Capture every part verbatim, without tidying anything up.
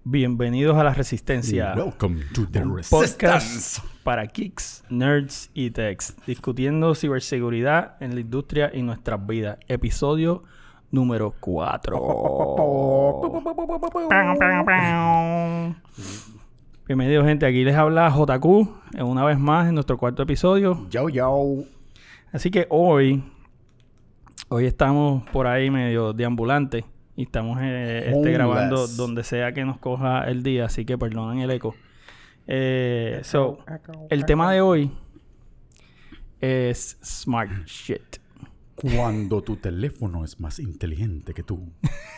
Bienvenidos a La Resistencia. Welcome to the un Resistance. Podcast para geeks, nerds y techs, discutiendo ciberseguridad en la industria y nuestras vidas. Episodio número cuatro. Bienvenidos, gente. Aquí les habla J Q, eh, una vez más en nuestro cuarto episodio. Yo, yo. Así que hoy, hoy estamos por ahí medio deambulantes y estamos eh, este, grabando donde sea que nos coja el día, así que perdonen el eco. Eh, so, el tema de hoy es smart shit. Cuando tu teléfono es más inteligente que tú.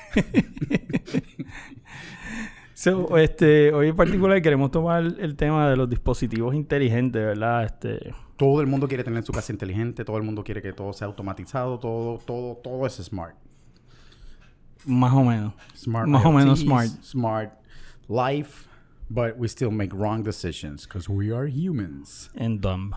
So, este, hoy en particular queremos tomar el tema de los dispositivos inteligentes, ¿verdad? Este, Todo el mundo quiere tener su casa inteligente, todo el mundo quiere que todo sea automatizado, todo, todo, todo es smart. más o menos. Smart Más I O o menos Ts, smart. Smart life, but we still make wrong decisions because we are humans. And dumb.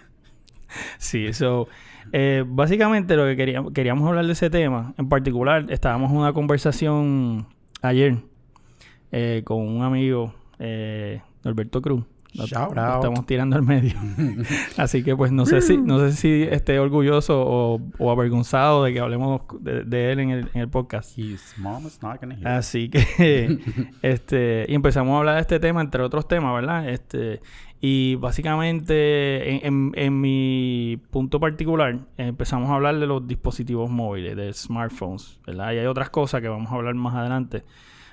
Sí, so, eh, básicamente lo que queríamos, queríamos hablar de ese tema, en particular, estábamos en una conversación ayer eh, con un amigo, eh, Norberto Cruz. Lo, Shout lo out. estamos tirando al medio. Así que pues no sé si no sé si esté orgulloso o, o avergonzado de que hablemos de, de él en el, en el podcast. His mom is not gonna hear. Así que este y empezamos a hablar de este tema, entre otros temas, ¿verdad? Este y básicamente en, en, en mi punto particular empezamos a hablar de los dispositivos móviles, de smartphones, ¿verdad? Y hay otras cosas que vamos a hablar más adelante,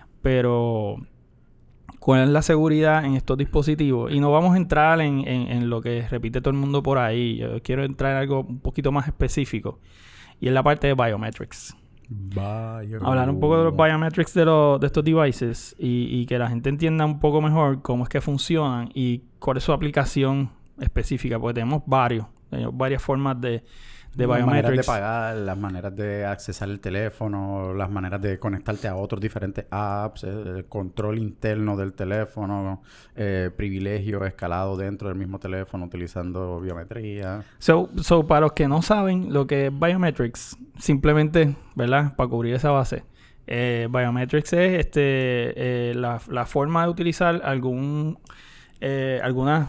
pero ¿cuál es la seguridad en estos dispositivos? Y no vamos a entrar en, en, en lo que repite todo el mundo por ahí. Yo quiero entrar en algo un poquito más específico. Y es la parte de biometrics. Bio. Hablar un poco de los biometrics de, los, de estos devices y, y que la gente entienda un poco mejor cómo es que funcionan y cuál es su aplicación específica. Porque tenemos varios. Tenemos varias formas de... de las biometrics. maneras de pagar, las maneras de accesar el teléfono, las maneras de conectarte a otros diferentes apps, el control interno del teléfono, eh, privilegio escalado dentro del mismo teléfono utilizando biometría. So, so, para los que no saben lo que es biometrics, simplemente, ¿verdad? Para cubrir esa base. Eh, biometrics es este, eh, la, la forma de utilizar algún... Eh, alguna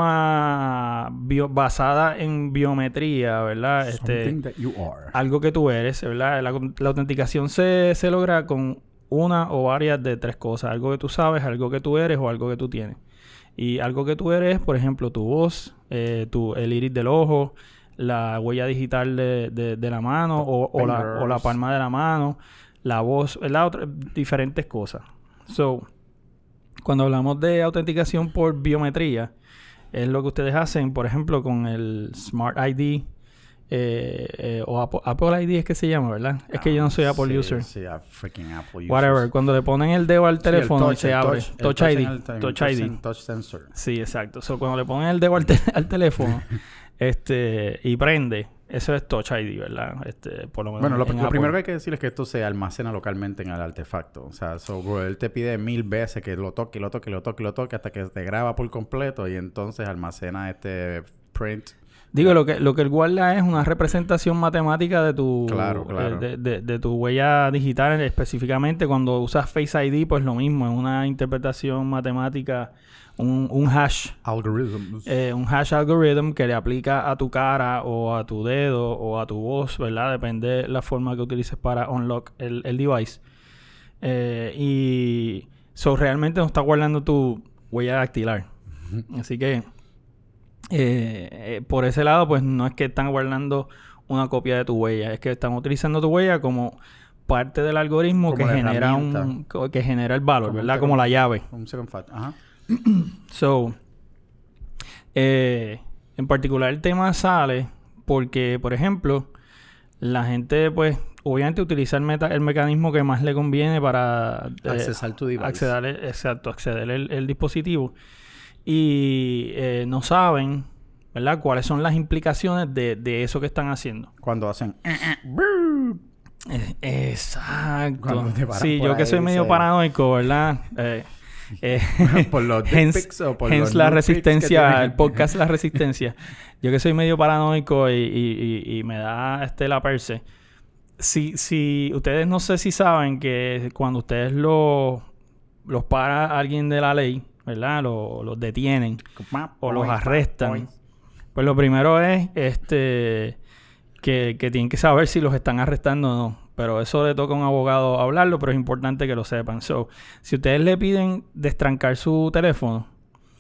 firma bio, basada en biometría, ¿verdad? Este, that you are. algo que tú eres, ¿verdad? La, la autenticación se, se logra con una o varias de tres cosas. Algo que tú sabes, algo que tú eres o algo que tú tienes. Y algo que tú eres, por ejemplo, tu voz, eh, tu, el iris del ojo, la huella digital de, de, de la mano o, o, la, o la palma de la mano, la voz, ¿verdad? Otra, diferentes cosas. So, cuando hablamos de autenticación por biometría, es lo que ustedes hacen, por ejemplo, con el Smart I D eh, eh, o Apple, Apple I D es que se llama, ¿verdad? Es que yo no soy Apple sí, user. Sí, a freaking Apple user. Whatever. Cuando le ponen el dedo al teléfono sí, y se el abre. Touch, Touch, touch I D. el, el, touch touch I D. sen- touch sensor. Sí, exacto. So, cuando le ponen el dedo al, te- al teléfono este y prende, eso es Touch I D, ¿verdad? Este, por lo menos Bueno, lo, en lo Apple. primero que hay que decir es que esto se almacena localmente en el artefacto. O sea, so, bro, él te pide mil veces que lo toque, lo toque, lo toque, lo toque hasta que te graba por completo y entonces almacena este print. Digo, lo que, lo que él guarda es una representación matemática de tu... Claro, claro. De, de, de tu huella digital específicamente. Cuando usas Face I D, pues lo mismo. Es una interpretación matemática, un, un hash. Algorithms. Eh, un hash algorithm que le aplica a tu cara o a tu dedo o a tu voz, ¿verdad? Depende de la forma que utilices para unlock el, el device. Eh, y... So, realmente no está guardando tu huella dactilar. Uh-huh. Así que... Eh, eh, por ese lado, pues no es que están guardando una copia de tu huella, es que están utilizando tu huella como parte del algoritmo que genera un que genera el valor, como ¿verdad? Second, como la llave. Un second fact. Ajá. So, eh, en particular el tema sale porque, por ejemplo, la gente, pues, obviamente utiliza el, meta, el mecanismo que más le conviene para eh, accesar tu device. Acceder, exacto, acceder el, el dispositivo. Y eh, no saben, ¿verdad? Cuáles son las implicaciones de, de eso que están haciendo. Cuando hacen... Eh, exacto. Cuando te paran sí, por yo que soy medio se... paranoico, ¿verdad? Eh, eh, por los hence, pics o por hence los la resistencia, el que podcast La Resistencia. Yo que soy medio paranoico y, y, y, y me da este la perse. Si, si ustedes no sé si saben que cuando ustedes lo los para alguien de la ley, ¿verdad? Los, los detienen o los arrestan. Pues lo primero es este que, que tienen que saber si los están arrestando o no. Pero eso le toca a un abogado hablarlo, pero es importante que lo sepan. So, si ustedes le piden destrancar su teléfono,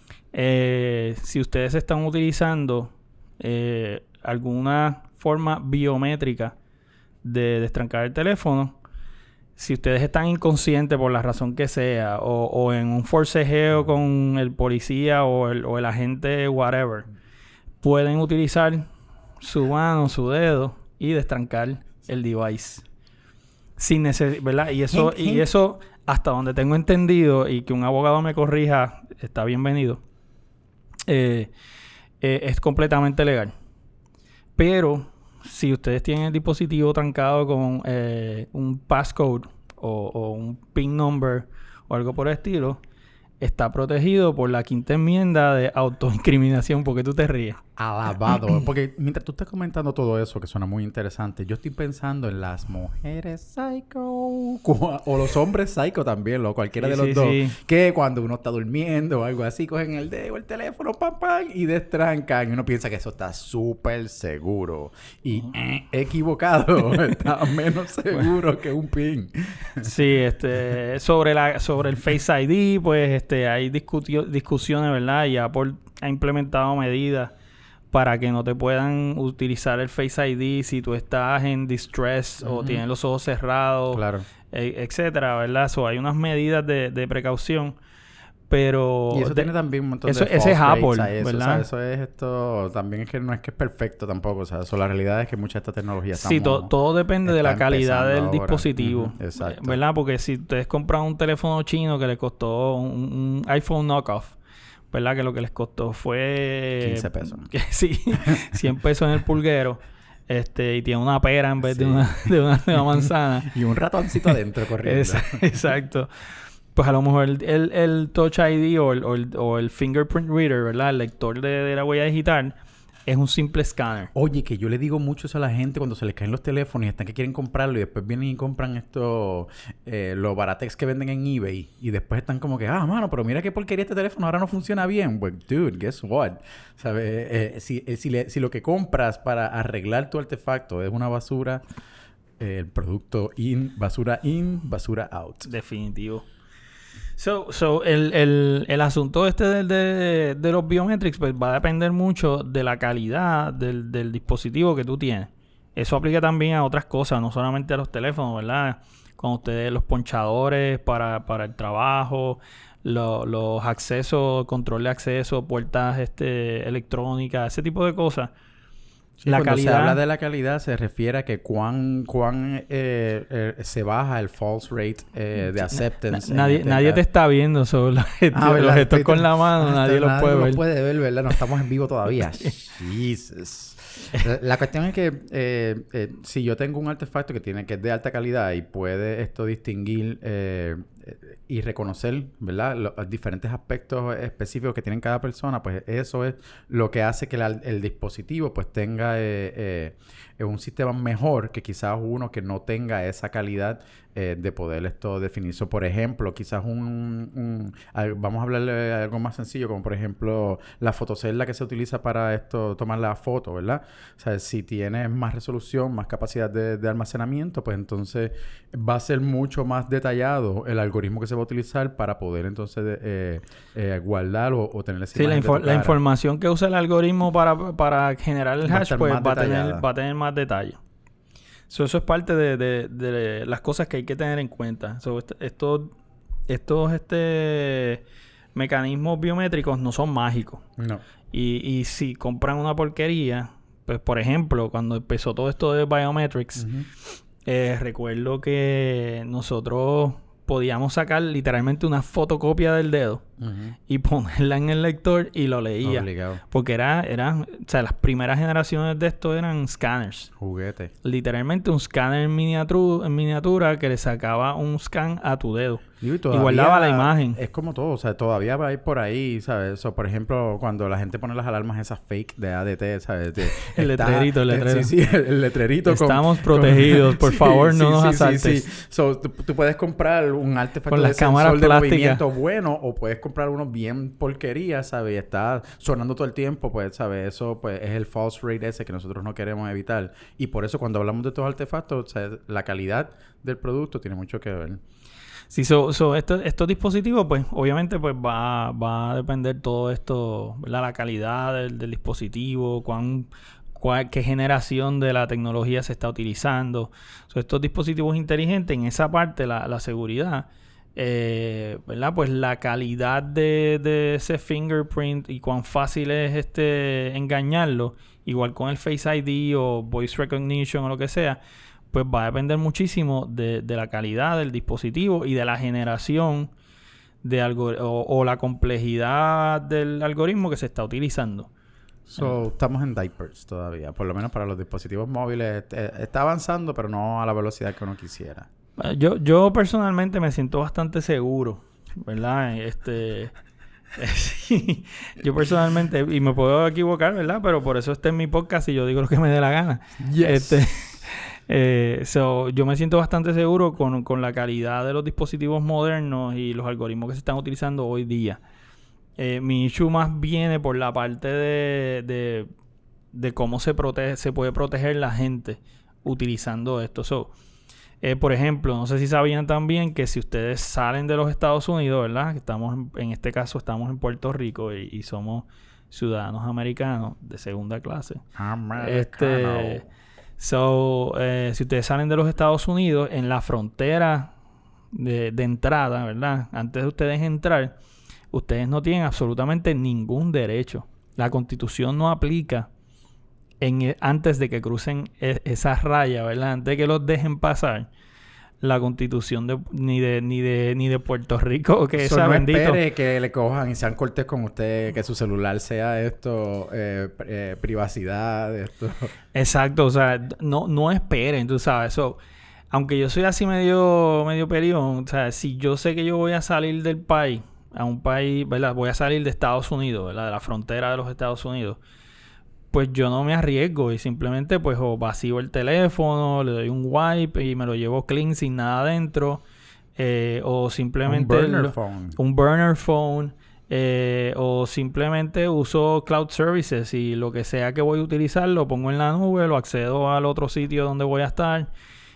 eh, si ustedes están utilizando eh, alguna forma biométrica de destrancar el teléfono, si ustedes están inconscientes por la razón que sea, o, o en un forcejeo con el policía o el, o el agente, whatever, pueden utilizar su mano, su dedo y destrancar el device. Sin necesidad, ¿verdad? Y eso, y eso, hasta donde tengo entendido, y que un abogado me corrija, está bienvenido, eh, eh, es completamente legal. Pero si ustedes tienen el dispositivo trancado con eh, un passcode o, o un PIN number o algo por el estilo, está protegido por la quinta enmienda de autoincriminación. ¿Por qué tú te ríes? Alabado. Porque mientras tú estás comentando todo eso, que suena muy interesante, yo estoy pensando en las mujeres psycho o los hombres psycho también, o cualquiera sí, de los sí, dos. Sí. Que cuando uno está durmiendo o algo así, cogen el dedo, el teléfono, pam, pam, y destrancan. Y uno piensa que eso está súper seguro. Y uh-huh. eh, equivocado. Está menos seguro que un PIN. Sí, este... Sobre, la, sobre el Face I D, pues este hay discutio, discusiones, ¿verdad? Y Apple ha implementado medidas para que no te puedan utilizar el Face I D si tú estás en distress uh-huh. o tienes los ojos cerrados, claro. e- etcétera, ¿verdad? So, hay unas medidas de, de precaución, pero... Y eso de, tiene también un montón eso, de ese es Apple, eso, ¿verdad? O sea, eso es esto... También es que no es que es perfecto tampoco. O sea, eso, la realidad es que mucha de esta tecnología está... Sí, to- todo depende de la calidad del ahora. dispositivo. Uh-huh. Exacto. ¿Verdad? Porque si ustedes compran un teléfono chino que le costó un, un iPhone knockoff, ¿verdad? Que lo que les costó fue... quince pesos. Que, sí, cien pesos en el pulguero. Este, y tiene una pera en vez sí. de, una, de, una, de una manzana. Y un ratoncito adentro corriendo. Es, exacto. Pues a lo mejor el, el, el Touch I D o el, o, el, o el Fingerprint Reader, ¿verdad? El lector de, de la huella digital es un simple escáner. Oye, que yo le digo mucho eso a la gente cuando se les caen los teléfonos y están que quieren comprarlo y después vienen y compran estos... Eh, los Baratex que venden en eBay y después están como que... Ah, mano, pero mira qué porquería este teléfono ahora no funciona bien. Pues, dude, guess what? ¿Sabes? Eh, si, eh, si, le, si lo que compras para arreglar tu artefacto es una basura... Eh, el producto in... Basura in, basura out. Definitivo. So, so el, el, el asunto este de, de, de los biometrics pues va a depender mucho de la calidad del, del dispositivo que tú tienes. Eso aplica también a otras cosas, no solamente a los teléfonos, ¿verdad? Con ustedes los ponchadores para, para el trabajo, lo, los accesos, control de acceso, puertas este, electrónicas, ese tipo de cosas. Sí, la cuando calidad... se habla de la calidad se refiere a que cuán, cuán eh, eh, se baja el false rate eh, de acceptance. Na, nadie, nadie te está viendo sobre los gestos, ah, los gestos con la mano, ah, nadie los puede ver. Nadie los puede ver, ¿verdad? No estamos en vivo todavía. Jesus. La, la cuestión es que eh, eh, si yo tengo un artefacto que tiene que es de alta calidad y puede esto distinguir eh, y reconocer, ¿verdad? Los diferentes aspectos específicos que tiene cada persona, pues eso es lo que hace que la, el dispositivo pues tenga eh, eh, un sistema mejor que quizás uno que no tenga esa calidad eh, de poder esto definir. So, por ejemplo, quizás un, un... Vamos a hablarle de algo más sencillo, como por ejemplo la fotocelda que se utiliza para esto, tomar la foto, ¿verdad? O sea, si tienes más resolución, más capacidad de, de almacenamiento, pues entonces va a ser mucho más detallado el algoritmo que se va a utilizar para poder entonces eh, eh, guardar o, o tener esa sí, la, infor- la información que usa el algoritmo para, para generar el hash pues va a, tener, va a tener más detalle. So, eso es parte de, de, de las cosas que hay que tener en cuenta. So, est- estos estos este, mecanismos biométricos no son mágicos. No. Y, y si compran una porquería, pues por ejemplo, cuando empezó todo esto de biometrics, uh-huh. eh, recuerdo que nosotros podíamos sacar literalmente una fotocopia del dedo Uh-huh. y ponerla en el lector y lo leía. Obligado. Porque era, eran, o sea, las primeras generaciones de esto eran scanners. Juguete. Literalmente un scanner en miniatura, en miniatura que le sacaba un scan a tu dedo. Digo, y, y todavía guardaba la imagen. Es como todo, o sea, todavía va a ir por ahí, ¿sabes? O, por ejemplo, cuando la gente pone las alarmas esas fake de A D T, ¿sabes? De, el está, letrerito, el letrero. Eh, sí, sí, el, el letrerito. Estamos con, protegidos, con, por sí, favor, sí, no nos sí, asaltes. Sí, sí. So, tú, tú puedes comprar un artefacto con de las sensor cámaras de plásticas. movimiento bueno o puedes comprar uno bien porquería, ¿sabes? Y está sonando todo el tiempo, pues, ¿sabes? Eso, pues, es el false rate ese que nosotros no queremos evitar. Y por eso, cuando hablamos de estos artefactos, o sea, la calidad del producto tiene mucho que ver. Sí, so, so estos, estos dispositivos, pues, obviamente, pues, va, va a depender todo esto, ¿verdad? La calidad del, del dispositivo, cuán, cuál, qué generación de la tecnología se está utilizando. So, estos dispositivos inteligentes, en esa parte, la, la seguridad, eh, ¿verdad? Pues la calidad de, de ese fingerprint y cuán fácil es este engañarlo, igual con el Face I D o Voice Recognition o lo que sea, pues va a depender muchísimo de, de la calidad del dispositivo y de la generación de algo o, o la complejidad del algoritmo que se está utilizando. So, eh. estamos en diapers todavía, por lo menos para los dispositivos móviles. Eh, está avanzando, pero no a la velocidad que uno quisiera. Yo, yo personalmente me siento bastante seguro, ¿verdad? Este... Sí, yo personalmente, y me puedo equivocar, ¿verdad? Pero por eso está en mi podcast y yo digo lo que me dé la gana. Yes. Este... Eh, so, yo me siento bastante seguro con, con la calidad de los dispositivos modernos y los algoritmos que se están utilizando hoy día. Eh, mi issue más viene por la parte de, de, de cómo se protege, se puede proteger la gente utilizando esto. So, eh, por ejemplo, no sé si sabían también que si ustedes salen de los Estados Unidos, ¿verdad? Estamos en, en este caso estamos en Puerto Rico y, y somos ciudadanos americanos de segunda clase. Americano. Este... So, eh, si ustedes salen de los Estados Unidos, en la frontera de, de entrada, ¿verdad? Antes de ustedes entrar, ustedes no tienen absolutamente ningún derecho. La Constitución no aplica en, antes de que crucen e, esas rayas, ¿verdad? Antes de que los dejen pasar. La Constitución de, ni de ni de ni de Puerto Rico que eso esa no bendito espere que le cojan y sean cortés con usted, que su celular sea esto eh, eh, privacidad, esto. Exacto, o sea, no no esperen, tú sabes, eso. Aunque yo soy así medio medio perión, o sea, si yo sé que yo voy a salir del país a un país, ¿verdad? Voy a salir de Estados Unidos, ¿verdad? De la frontera de los Estados Unidos. Pues yo no me arriesgo y simplemente pues o vacío el teléfono, le doy un wipe y me lo llevo clean sin nada adentro. Eh, o simplemente... Un burner lo, phone. Un burner phone. Eh, o simplemente uso cloud services y lo que sea que voy a utilizar lo pongo en la nube, lo accedo al otro sitio donde voy a estar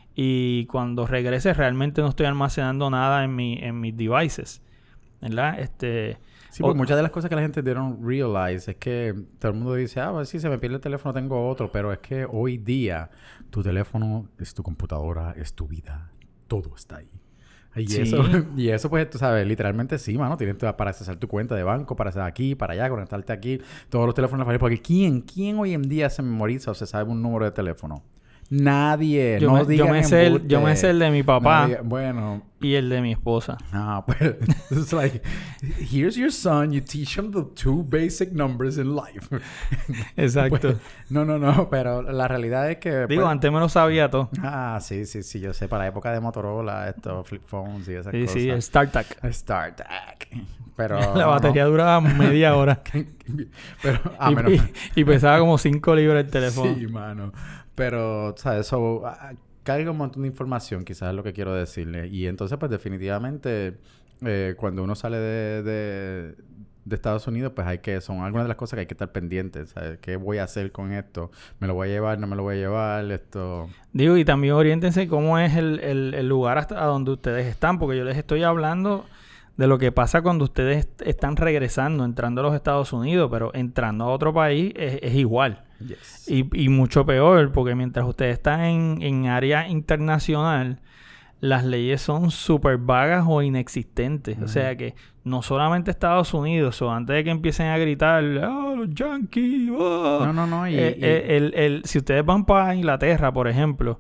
y cuando regrese realmente no estoy almacenando nada en, mi, en mis devices. ¿Verdad? Este... Sí, porque muchas de las cosas que la gente didn't realize es que todo el mundo dice, ah, pues sí, se me pierde el teléfono, tengo otro. Pero es que hoy día tu teléfono es tu computadora, es tu vida. Todo está ahí. Y, sí. eso, y eso, pues, tú sabes, literalmente sí, mano. Tienes para accesar tu cuenta de banco, para hacer aquí, para allá, conectarte aquí. Todos los teléfonos. Porque ¿quién, quién hoy en día se memoriza o se sabe un número de teléfono? Nadie. Yo, no me, yo, me sé el, yo me sé el de mi papá. Nadie. Bueno. Y el de mi esposa. Ah, pues... It's like... Here's your son. You teach him the two basic numbers in life. Exacto. Pues, no, no, no. Pero la realidad es que... Digo, pues, antes me lo sabía todo. Ah, sí, sí, sí. Yo sé. Para la época de Motorola, estos flip phones y esas sí, cosas. Sí, sí. El StarTAC. StarTAC. Pero... la batería no. duraba media hora. Pero... Ah, y, menos... y, y pesaba como cinco libras el teléfono. Sí, mano. Pero, ¿sabes? Eso... Carga un montón de información, quizás es lo que quiero decirle. Y entonces, pues, definitivamente, eh, cuando uno sale de, de, de Estados Unidos, pues hay que... Son algunas de las cosas que hay que estar pendientes, ¿sabes? ¿Qué voy a hacer con esto? ¿Me lo voy a llevar? ¿No me lo voy a llevar? Esto... Digo, y también oriéntense cómo es el, el, el lugar hasta donde ustedes están. Porque yo les estoy hablando de lo que pasa cuando ustedes est- están regresando, entrando a los Estados Unidos. Pero entrando a otro país es, es igual. Yes. Y, y mucho peor, porque mientras ustedes están en, en área internacional, las leyes son súper vagas o inexistentes. Uh-huh. O sea que no solamente Estados Unidos, o antes de que empiecen a gritar, ¡oh, los yankees! Oh. No, no, no. Y, eh, y... Eh, el, el, si ustedes van para Inglaterra, por ejemplo,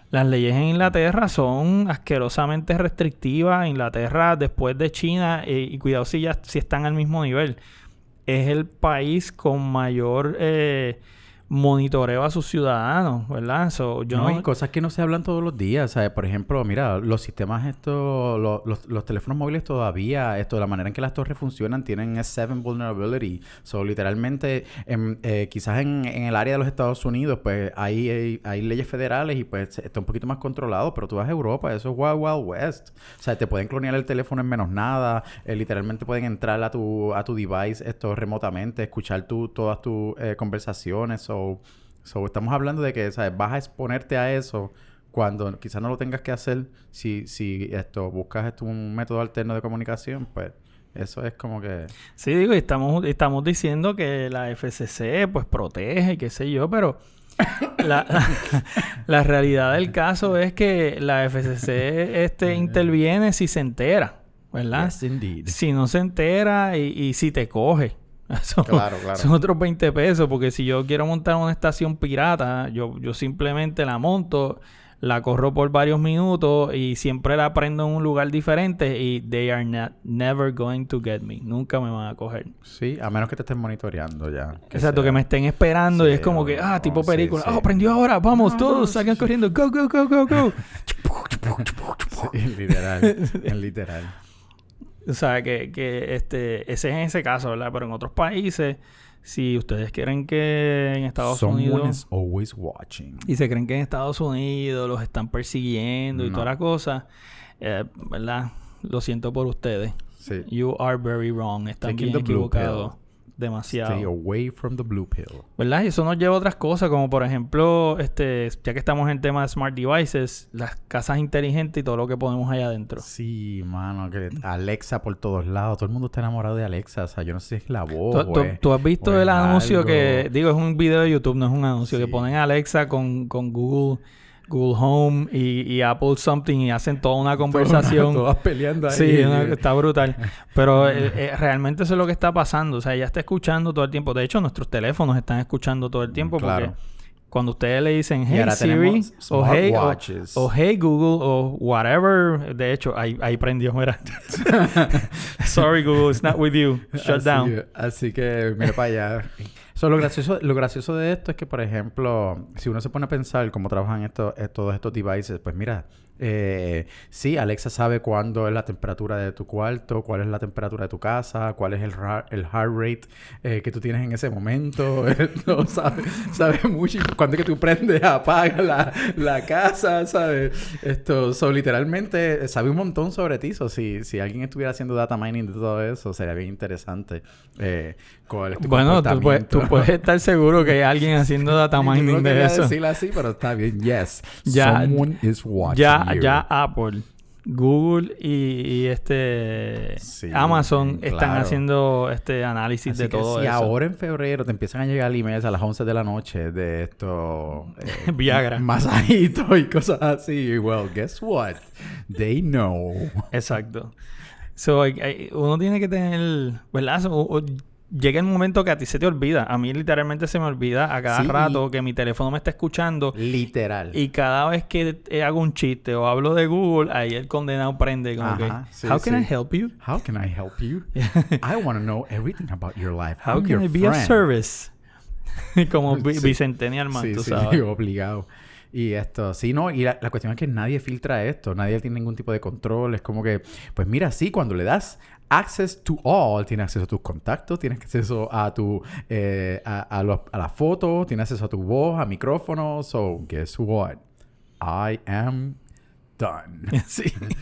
Las leyes en Inglaterra son asquerosamente restrictivas. Inglaterra, después de China, eh, y cuidado si ya si están al mismo nivel, es el país con mayor eh, monitoreo a sus ciudadanos, ¿verdad? So, yo no, no... hay cosas que no se hablan todos los días, ¿sabes? Por ejemplo, mira, los sistemas estos, los, los, los teléfonos móviles todavía, esto, la manera en que las torres funcionan, tienen S siete vulnerability. So, literalmente, en, eh, quizás en, en el área de los Estados Unidos, pues, hay, hay, hay leyes federales y, pues, está un poquito más controlado. Pero tú vas a Europa, eso es Wild Wild West. O sea, te pueden clonear el teléfono en menos nada. Eh, literalmente pueden entrar a tu, a tu device esto remotamente, escuchar tu, todas tus eh, conversaciones. So, So, estamos hablando de que, ¿sabes? Vas a exponerte a eso cuando quizás no lo tengas que hacer. Si, si esto buscas esto, un método alterno de comunicación, pues eso es como que... Sí, digo, y estamos, estamos diciendo que la F C C pues protege y qué sé yo, pero la, la, la realidad del caso es que la F C C este, interviene si se entera, ¿verdad? Yes, indeed. Si no se entera y, y si te coge. Son, claro, claro. Son otros veinte pesos, porque si yo quiero montar una estación pirata, yo, yo simplemente la monto, la corro por varios minutos y siempre la prendo en un lugar diferente y they are not, never going to get me. Nunca me van a coger. Sí, a menos que te estén monitoreando ya. Que Exacto, sea... que me estén esperando sí, y es como que, ah, tipo película. Sí, sí. Oh, prendió ahora, vamos, no, todos, no, salgan sí, corriendo. Go, go, go, go, go. Sí, literal, literal. O sea, que, que este, ese es en ese caso, ¿verdad? Pero en otros países, si ustedes creen que en Estados Someone Unidos... is always watching. Y se creen que en Estados Unidos los están persiguiendo y no. toda la cosa, eh, ¿verdad? Lo siento por ustedes. Sí. You are very wrong. Están Taking bien equivocados. Demasiado. Stay away from the blue pill. ¿Verdad? Y eso nos lleva a otras cosas, como por ejemplo, este, ya que estamos en el tema de smart devices, las casas inteligentes y todo lo que ponemos allá adentro. Sí, mano, que Alexa por todos lados. Todo el mundo está enamorado de Alexa. O sea, yo no sé si es la voz ¿Tú, tú, es, ¿tú has visto el anuncio algo? que... Digo, es un video de YouTube, no es un anuncio. Sí. Que ponen a Alexa con, con Google... Google Home y, y Apple Something y hacen toda una conversación. Todas peleando ahí. Sí, una, está brutal. Pero eh, eh, realmente eso es lo que está pasando. O sea, ella está escuchando todo el tiempo. De hecho, nuestros teléfonos están escuchando todo el tiempo. Claro. Porque cuando ustedes le dicen Hey Siri o hey, o, o Hey Google o whatever. De hecho, ahí, ahí prendió. Mira. Sorry Google, it's not with you. Shut así, down. Así que mira para allá. So, lo gracioso, lo gracioso de esto es que, por ejemplo, si uno se pone a pensar cómo trabajan estos, todos estos devices, pues mira, eh, sí, Alexa sabe cuándo es la temperatura de tu cuarto, cuál es la temperatura de tu casa, cuál es el, ra- el heart rate eh, que tú tienes en ese momento. No, sabe, sabe mucho. Cuando es que tú prendes, apagas la, la casa, ¿sabes? Esto, so, literalmente, sabe un montón sobre ti. So, si, si alguien estuviera haciendo data mining de todo eso, sería bien interesante. Eh, cuál es tu bueno, tú puedes, tú puedes estar seguro que hay alguien haciendo data mining de eso. No decirlo así, pero está bien. Yes. Ya, Someone is watching ya, you. ya Apple, Google y, y este sí, Amazon claro. están haciendo este análisis así de que todo si eso. Ahora en febrero te empiezan a llegar emails a las once de la noche de esto... Eh, Viagra. Masajitos y cosas así. Well, guess what? They know. Exacto. So, hay, hay, uno tiene que tener... ¿Verdad? So, o, o, llega el momento que a ti se te olvida. A mí literalmente se me olvida a cada sí, rato que mi teléfono me está escuchando. Literal. Y cada vez que hago un chiste o hablo de Google, ahí el condenado prende como Ajá, que... sí, How can sí. I help you? How can I help you? I want to know everything about your life. How I'm can your I be friend. of service? Como sí. Bicentennial man, sí, tú sí, sabes. Sí, obligado. Y esto, sí, no, y la, la cuestión es que nadie filtra esto, nadie tiene ningún tipo de control, es como que, pues mira, sí, cuando le das access to all, tienes acceso a tus contactos, tienes acceso a tu, eh, a, a, los, a la foto, tienes acceso a tu voz, a micrófonos, so, guess what? I am done. Sí.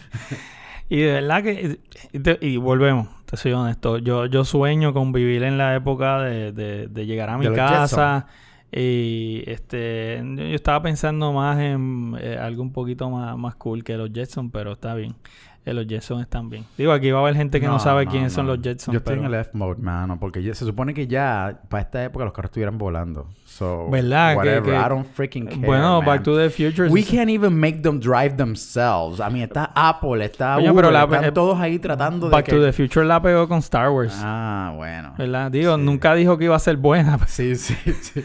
Y de verdad que... Y, te, y volvemos, te soy honesto, yo, yo sueño con vivir en la época de, de, de llegar a mi casa... Y este yo estaba pensando más en eh, algo un poquito más, más cool que los Jetsons, pero está bien. Eh, los Jetsons están bien. Digo, aquí va a haber gente que no, no sabe no, quiénes no. son los Jetsons. Yo estoy pero... en el F-mode, mano, porque ya, se supone que ya para esta época los carros estuvieran volando. So, ¿verdad? Whatever. Que, que... I don't freaking care, Bueno, man. Back to the Future. We can't even make them drive themselves. I mean, está Apple, está Oye, Google, pero la, están eh, todos ahí tratando Back de to que... the Future la pegó con Star Wars. Ah, bueno. ¿Verdad? Digo, sí. nunca dijo que iba a ser buena. Sí, sí, sí, sí.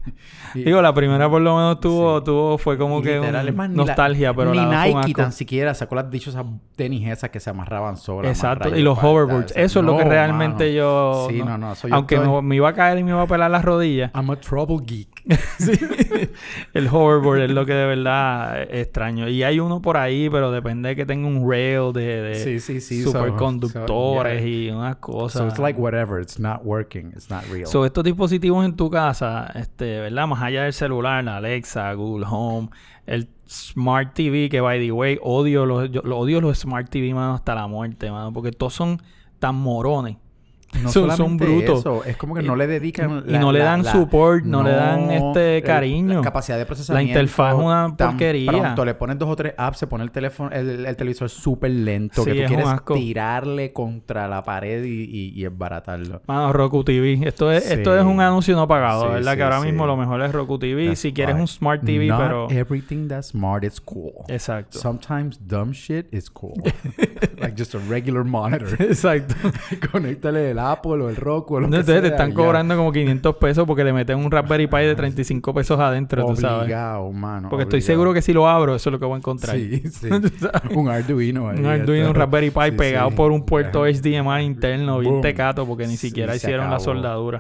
Y, Digo, la primera por lo menos tuvo, sí. tuvo fue como y que literal, un es más, ni nostalgia, la, pero ni la otra fue un Nike asco. tan siquiera sacó las dichosas tenis esas que se amarraban solas. Exacto, amarradas y los falta, hoverboards. o sea, Eso es lo que no, realmente mano. yo... Sí, no. no, no. Eso yo Aunque estoy... me, me iba a caer y me iba a pelar las rodillas. I'm a trouble geek. Sí. El hoverboard es lo que de verdad es extraño. Y hay uno por ahí, pero depende de que tenga un rail de, de Sí, sí, sí. superconductores so, yeah. y unas cosas. So it's like whatever. It's not working. It's not real. So, estos dispositivos en tu casa, este, ¿verdad? Más allá del celular, la Alexa, Google Home, el Smart T V, que by the way, odio los, yo, lo odio los Smart T V, mano, hasta la muerte, mano, porque todos son tan morones. No son, solamente son brutos. Eso, es como que no le dedican... Y la, no le dan la, support, no, no le dan este cariño. La capacidad de procesamiento. La interfaz es una porquería. Tan pronto le pones dos o tres apps, se pone el teléfono, el, el televisor súper lento. Sí, que tú es quieres un asco. tirarle contra la pared y, y, y esbaratarlo. Mano, Roku T V. Esto es, sí. esto es un anuncio no pagado, sí, ¿verdad? Sí, que ahora sí. mismo lo mejor es Roku T V. That's si quieres right. un Smart T V, Not pero... everything that's smart is cool. Exacto. Sometimes dumb shit is cool. Like just a regular monitor. Exacto. Conéctale el Apple o el Roku o lo Entonces, que sea. te están ya. cobrando como quinientos pesos porque le meten un Raspberry Pi de treinta y cinco pesos adentro, tú sabes. Obligado, mano. Porque estoy obligado. seguro que si lo abro, eso es lo que voy a encontrar. Sí, sí. Un Arduino ahí. Un Arduino, un Raspberry Pi sí, pegado sí. por un puerto H D M I interno, bien Boom. tecato, porque ni Sí, siquiera se hicieron la acabó. soldadura.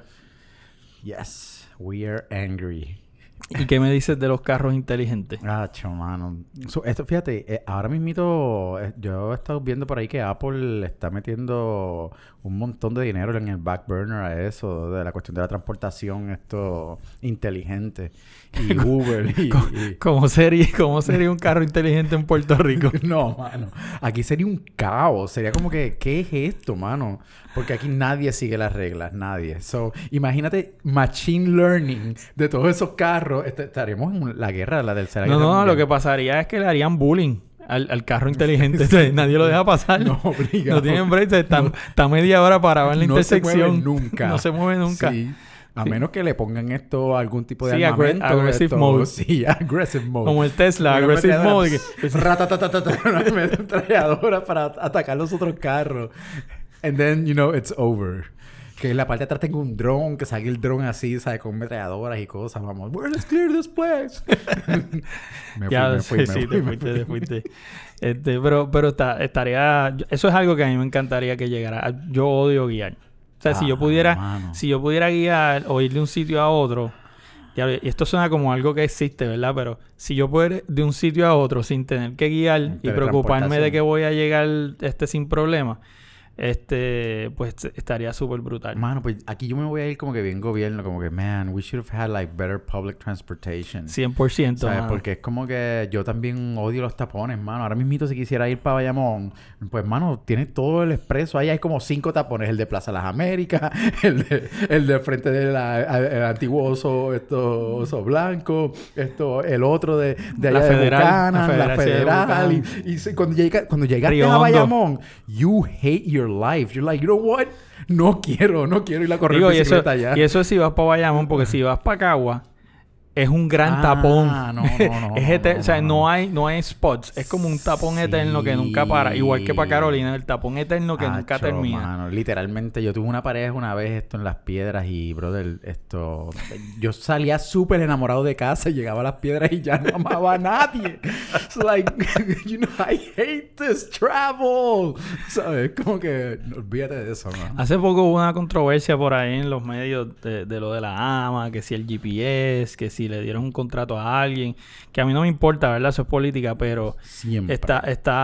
Yes, we are angry. ¿Y qué me dices de los carros inteligentes? Ah, mano. So, esto, fíjate, eh, ahora mismito eh, yo he estado viendo por ahí que Apple está metiendo un montón de dinero en el back burner a eso, de la cuestión de la transportación, esto inteligente. Y Uber y... y... ¿Cómo sería, ¿Cómo sería un carro inteligente en Puerto Rico? No, mano. Aquí sería un caos. Sería como que, ¿qué es esto, mano? Porque aquí nadie sigue las reglas. Nadie. So, imagínate machine learning de todos esos carros. Est- estaríamos en la guerra, la tercera No, guerra no, mundial. lo que pasaría es que le harían bullying al, al carro inteligente. O sea, nadie lo deja pasar. No, obligado. No tienen break. Está, No. está media hora parado en la No se intersección. mueve nunca. No se mueve nunca. Sí. A Sí. menos que le pongan esto a algún tipo de Sí, agre- armamento. aggressive esto- mode. Sí, aggressive mode. Como el Tesla, Una aggressive ametralladora, mode. que- ratatatatata, una ametralladora para atacar los otros carros. And then, you know, it's over. Que en la parte de atrás tengo un dron, que salga el dron así, ¿sabes? Con ametralladoras y cosas. Vamos, well, let's clear this place. me Ya, fui, me fui, sí, me sí, fui, te me fuiste, fui. te fuiste. Este, pero pero está, estaría... Eso es algo que a mí me encantaría que llegara. Yo odio guiar. O sea, si yo Ah, pudiera... mano. Si yo pudiera guiar o ir de un sitio a otro... Ya, y esto suena como algo que existe, ¿verdad? Pero si yo puedo ir de un sitio a otro sin tener que guiar y preocuparme de que voy a llegar este sin problema... Este, pues estaría súper brutal. Mano, pues aquí yo me voy a ir como que bien gobierno, como que, man, we should have had like better public transportation. cien por ciento, ¿Sabes? mano. Porque es como que yo también odio los tapones, mano. Ahora mismito si quisiera ir para Bayamón, pues, mano, tienes todo el expreso. Ahí hay como cinco tapones. El de Plaza Las Américas, el de, el de frente del antiguo oso, esto, oso blanco, esto, el otro de, de allá La de Federal, Buchanan, la la Federal, sí, de Federal. Y, Buchanan. y se- cuando, llega, cuando llegaste Río a Hondo. Bayamón, you hate your life. You're like, you know what? No quiero, no quiero ir a correr Digo, y eso, bicicleta allá. y eso es si vas para Bayamón, porque si vas para Cagua, es un gran Ah, tapón. no, no, no, es no, eter- no, o sea, no. no hay, no hay spots. Es como un tapón Sí. eterno que nunca para. Igual que para Carolina, el tapón eterno que nunca Acho, termina. mano. Literalmente, yo tuve una pareja una vez esto en Las Piedras y, brother, esto... Yo salía súper enamorado de casa y llegaba a Las Piedras y ya no amaba a nadie. It's like, you know, I hate this travel. ¿Sabes? Como que... Olvídate de eso, man. Hace poco hubo una controversia por ahí en los medios de, de lo de la AMA, que si el G P S, que si le dieron un contrato a alguien, que a mí no me importa, ¿verdad? Eso es política, pero Siempre. está,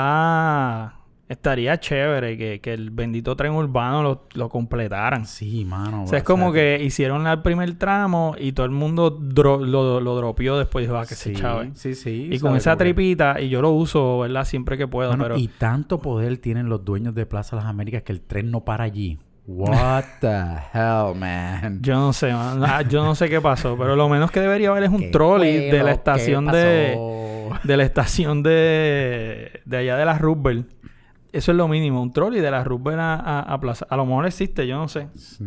está, estaría chévere que, que el bendito tren urbano lo, lo completaran. Sí, mano. O sea, es como que hicieron el primer tramo y todo el mundo dro- lo, lo dropeó después. Dijo, ah, que se Sí, chave. sí, sí. Y con ¿sabes? esa Como que- tripita, y yo lo uso, ¿verdad? Siempre que puedo, Mano, pero... y tanto poder tienen los dueños de Plaza Las Américas que el tren no para allí. What the hell, man. Yo no sé, man. Ah, yo no sé qué pasó, pero lo menos que debería haber es un ¿Qué trolley fue de la lo estación que de... pasó? De la estación de... De allá de la Roosevelt. Eso es lo mínimo. Un trolley de la Roosevelt a, a, a Plaza... A lo mejor existe, yo no sé.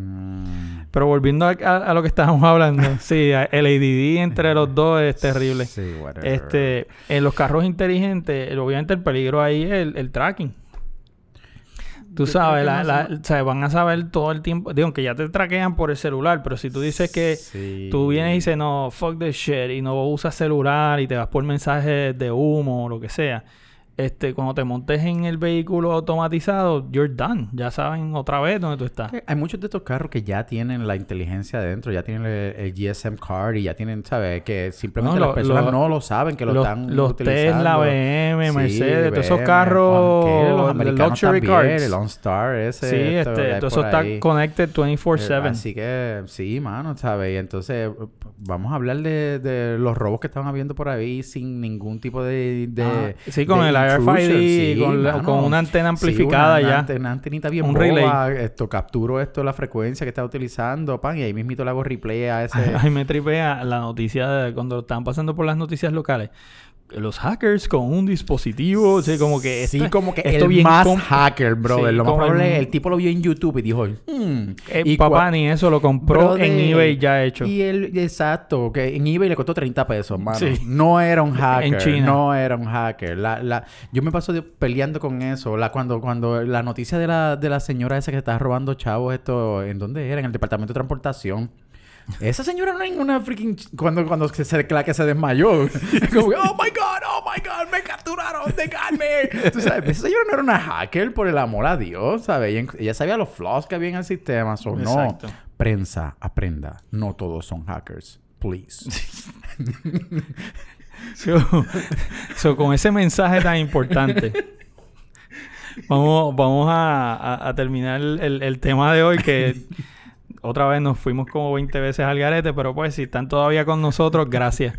Mm. Pero volviendo a, a, a lo que estábamos hablando. Sí, el A D D entre los dos es terrible. Sí, whatever. Este... En los carros inteligentes, obviamente el peligro ahí es el, el tracking. Tú sabes, la, la, o sea, van a saber todo el tiempo. Digo, que ya te traquean por el celular, pero si tú dices que Sí. tú vienes y dices, no, fuck this shit, y no usas celular y te vas por mensajes de humo o lo que sea, este, cuando te montes en el vehículo automatizado, you're done. Ya saben otra vez dónde tú estás. Hay muchos de estos carros que ya tienen la inteligencia adentro, ya tienen el, el G S M card y ya tienen, ¿sabes? Que simplemente No, las lo- personas lo- no lo saben, que lo los, están los utilizando. Tesla, B M, Sí, Mercedes, todos esos B M, carros, aunque los de americanos luxury también, cars. el OnStar ese. Sí, esto, este, hay todo por eso está ahí. connected Eh, veinticuatro siete. Así que, sí, mano, ¿sabes? Y entonces, vamos a hablar de, de los robos que estaban habiendo por ahí sin ningún tipo de... de Ah, sí, con de el R F I D, intrusion. Sí, con, la- mano. con una antena Sí, amplificada una, ya. ante- una antenita bien Un boba. relay. Esto, capturo esto, la frecuencia que está utilizando, pan, y ahí mismito le hago replay a ese... Ay, me tripea la noticia de cuando estaban pasando por las noticias locales. Los hackers con un dispositivo, sí, como que Sí, esto- como que esto el bien más com- hacker, brother. Sí, Lo más como probable, el- el tipo lo vio en YouTube y dijo... Hmm. Eh, y papá cua- ni eso lo compró en Brother, eBay ya hecho. Y él, exacto, que en eBay le costó treinta pesos, mano. Sí. No era un hacker. En China. No era un hacker. La, la, yo me paso de- peleando con eso. La, cuando, cuando la noticia de la, de la señora esa que estaba robando chavos, esto, ¿en dónde era? En el departamento de transportación. Esa señora no era una freaking... ch- Cuando, cuando se, se, la que se desmayó. Como que, oh my God, oh my God, me capturaron, they got me. Tú sabes, esa señora no era una hacker, por el amor a Dios, ¿sabes? Ella, ella sabía los flaws que había en el sistema. So, no, Exacto. prensa, aprenda. No todos son hackers. Please. So, so, con ese mensaje tan importante, vamos, vamos a, a- a terminar el, el tema de hoy que otra vez nos fuimos como veinte veces al garete, pero pues si están todavía con nosotros, gracias.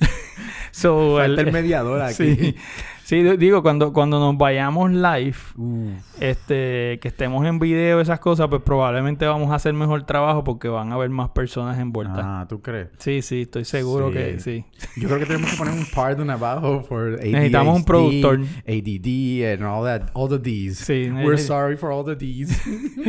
So, Falta el- el mediador aquí. Sí, sí, d- digo, cuando, cuando nos vayamos live, Uf. este, que estemos en video, esas cosas, pues probablemente vamos a hacer mejor trabajo porque van a haber más personas envueltas. Ah, ¿tú crees? Sí, sí, estoy seguro Sí. que sí. Yo creo que tenemos que poner un pardon abajo for A D H D, Necesitamos un productor. A D D and all that, all the D's. Sí, We're ne- sorry for all the D's.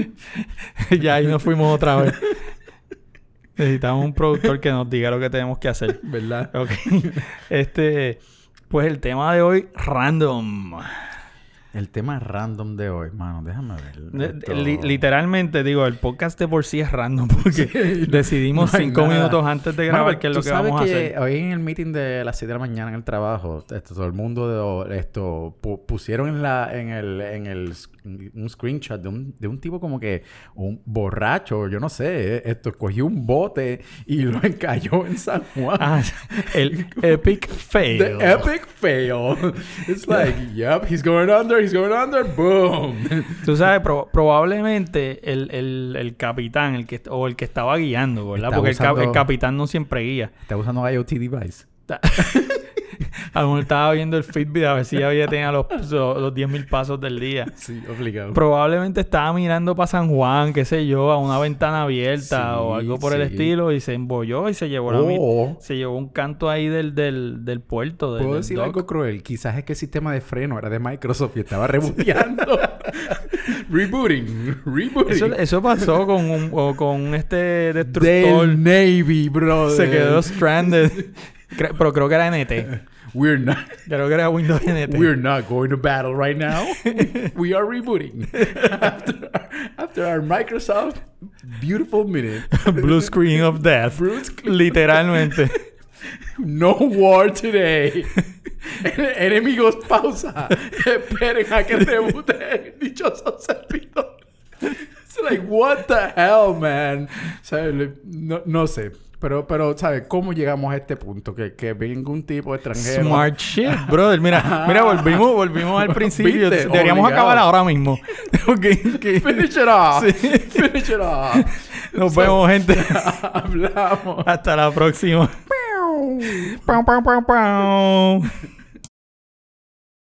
Ya ahí nos fuimos otra vez. Necesitamos un productor que nos diga lo que tenemos que hacer. ¿Verdad? Ok. Este, pues el tema de hoy, random. El tema random de hoy, mano, déjame ver. De- Esto- li- literalmente, digo, el podcast de por sí es random porque decidimos no hay cinco nada. minutos antes de Mano, grabar pero qué es tú lo que sabes vamos a que hacer. hoy en el meeting de las siete de la mañana en el trabajo, esto, todo el mundo de, esto pu- pusieron en la en el en el s- un screenshot de un, de un tipo como que un borracho, yo no sé, eh, esto cogió un bote y lo encalló en San Juan. Ah, el epic fail. The epic fail. It's like, yep, he's going under, he's going under, boom. Tú sabes, pro- probablemente el, el, el capitán el que, o el que estaba guiando, ¿verdad? Está Porque el, cap- usando- el capitán no siempre guía. Está usando IoT device. A lo mejor estaba viendo el Fitbit a ver si ya había tenido los, los diez mil pasos del día. Sí, obligado. Probablemente estaba mirando para San Juan, qué sé yo, a una ventana abierta Sí, o algo por el sí. estilo y se embolló y se llevó la mi- Oh. se llevó un canto ahí del, del, del puerto. Del, ¿Puedo del decir dock. algo cruel? Quizás es que el sistema de freno era de Microsoft y estaba reboteando. Rebooting. Rebooting. Eso, eso pasó con un, o con este destructor. Del Navy, bro. Se quedó stranded. Cre- pero creo que era N T. We're not... Creo que era Windows N T. We're not going to battle right now. We are rebooting. After, after our Microsoft beautiful minute. Blue screen of death. Bruce, Literalmente. no war today. En- Enemigos, pausa. Esperen a que reboote el dichoso servidor. It's like, what the hell, man? O sea, le- no, no sé. Pero, pero, ¿sabes? ¿Cómo llegamos a este punto? Que, que venga un tipo extranjero. Smart shit, brother. Mira, mira, volvimos, volvimos al principio. ¿Viste? Deberíamos Obligado. acabar ahora mismo. Ok, ok. Finish it off. Sí. Finish it off. Nos vemos, gente. Hablamos. Hasta la próxima. Pau, pau, pau, pau.